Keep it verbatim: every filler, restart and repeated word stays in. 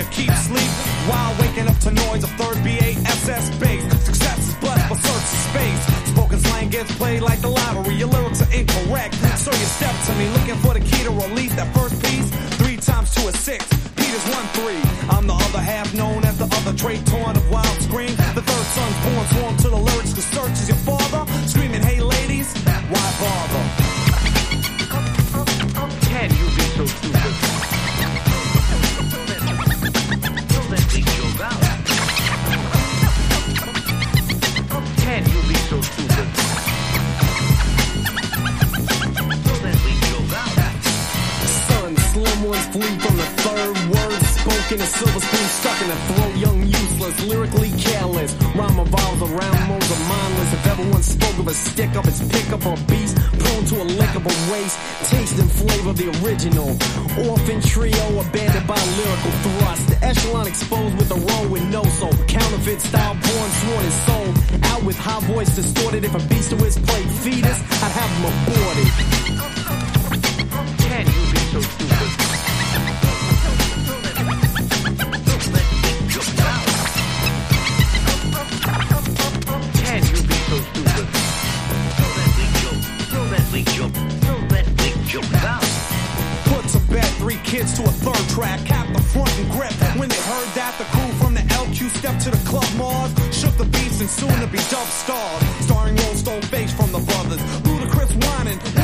to keep sleep while waking up to noise of third B A S S bass. Success is blessed, but search for space. Spoken slang gets played like the lottery. Your lyrics are incorrect, so you step to me looking for the key to release that first piece. Three times two is six. Peter's one three. I'm the other half, known as the other trait, torn of wild screams. The third son's born, swarm to the lyrics, cause search is your father. Screaming, hey ladies, why bother? Can you be so stupid? Don't let me joke out. Can you be so stupid? Don't let me joke out. Son, slim ones flee from the third word spoken. A silver spoon stuck in a throat, young, useless, lyrically careless. Rhyme evolves around modes of mindless. If ever one spoke of a stick up, it's pick up or a beast, prone to a lickable waste. Taste and flavor the original. Orphan trio abandoned by lyrical thrust. The echelon exposed with a roll with no soul. Counterfeit style born, sworn and sold. Out with high voice distorted. If a beast to his plate fetus, I'd have him aborted. Can you be so stupid? Don't let me joke out. Can you be so stupid? Don't let me joke. Don't let me joke. Don't let me joke out. Put to bed three kids to a third track, cap the front and grip. When they heard that, the crew from the L Q stepped to the Club Mars, shook the beats and soon to be dub stars. Starring Roll Stone Face from the brothers.